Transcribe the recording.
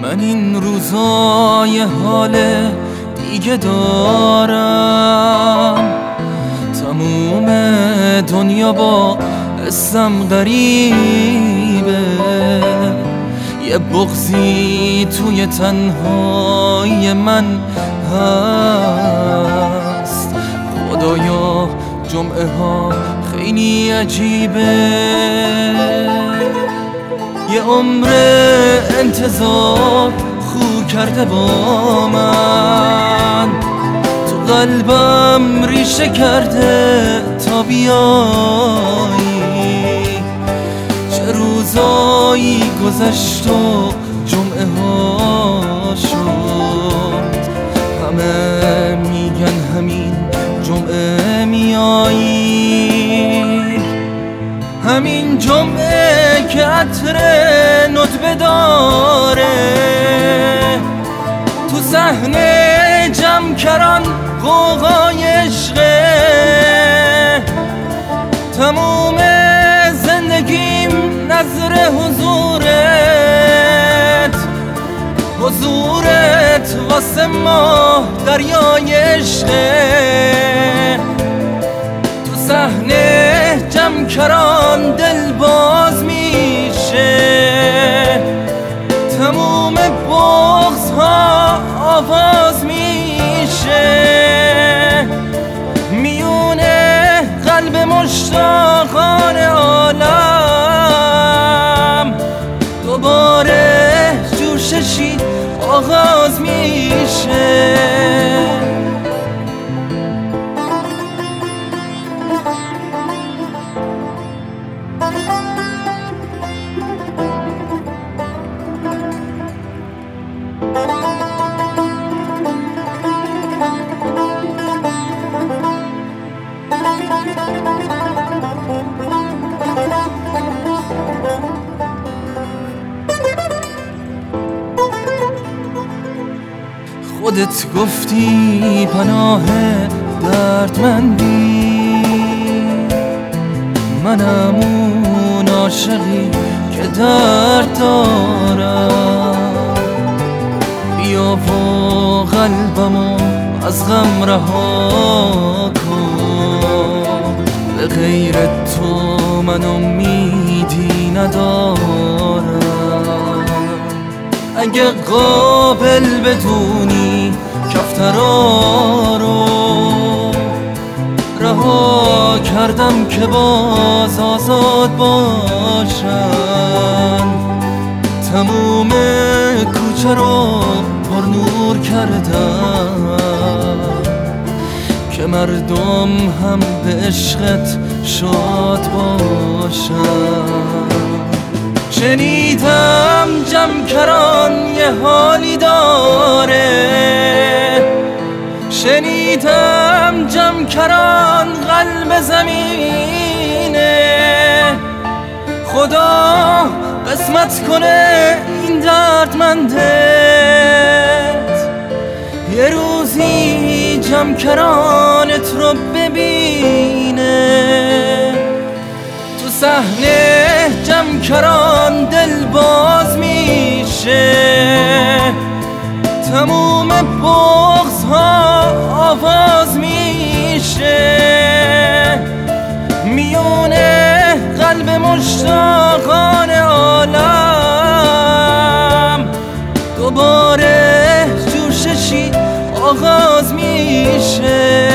من این روزای حال دیگه دارم، تموم دنیا با اسم غریبه، یه بغضی توی تنهایی من هست. خدایا جمعه ها خیلی عجیبه، یه عمر انتظار خو کرده با من، تو قلبم ریشه کرده تا بیایی. چه روزایی گذشت و جمعه ها شد، همه میگن همین جمعه میایی. همین جمعه که عطر ندبه داره، تو صحنه جمکران غوغای عشقه، تموم زندگیم نظر حضورت واسه ما دریای عشقه. تو صحنه جمکران دل باز میشه، تموم بغض ها آواز میشه، میونه قلب مشتاقان عالم دوباره جوششی آغاز میشه. خودت گفتی پناه دردمندی، منم اون عاشقی که درد دارم. بیا و قلبمو از غم رها کن، به غیر تو من امیدی ندارم. اگه قابل بدونی کفترا رو رها کردم که باز آزاد باشن، تموم کوچه رو پر نور کردم که مردم هم به عشقت شاد باشن. شنیدم جمکران یه حالی داره، شنیدم جمکران قلب زمینه. خدا قسمت کنه این دردمندت، یه روزی جمکرانت رو ببینه. تو صحنه جمکران دل باز میشه، تموم بغض ها آواز میشه، میونه قلب مشتاقان عالم دوباره جوششی آغاز میشه.